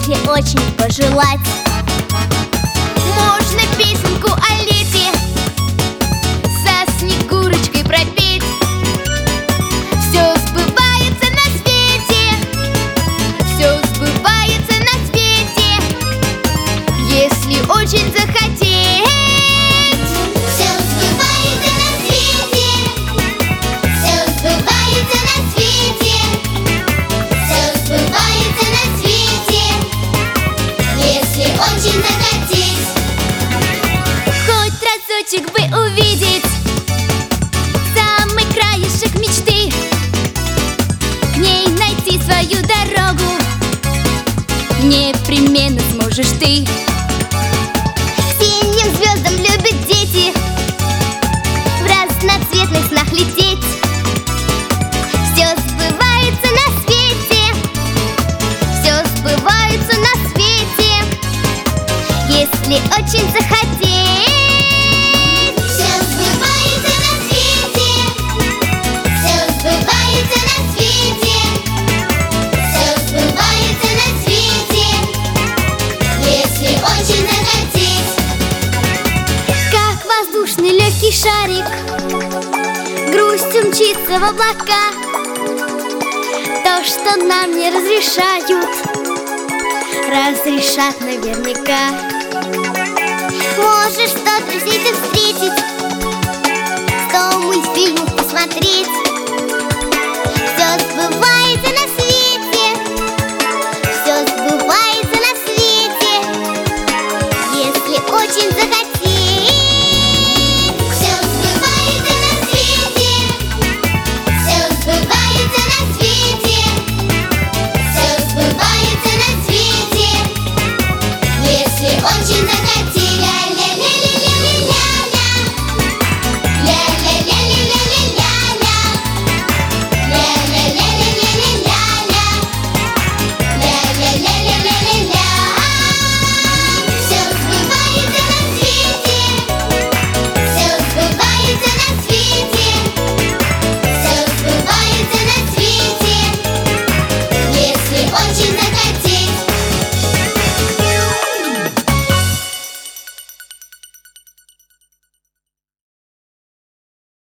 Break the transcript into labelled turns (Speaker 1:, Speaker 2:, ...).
Speaker 1: если очень пожелать. Можно песенку о лете со Снегурочкой пропеть. Все сбывается на свете, все сбывается на свете, если очень захотеть. Бы увидеть самый краешек мечты, к ней найти свою дорогу непременно сможешь ты. К синим звездам любят дети в разноцветных снах лететь. Все сбывается на свете, все сбывается на свете, если очень захотеть. Легкий шарик грустью мчится в облака. То, что нам не разрешают, разрешат наверняка. Можешь 100 друзей ты встретить, 100 мультфильмов посмотреть. Все сбывается.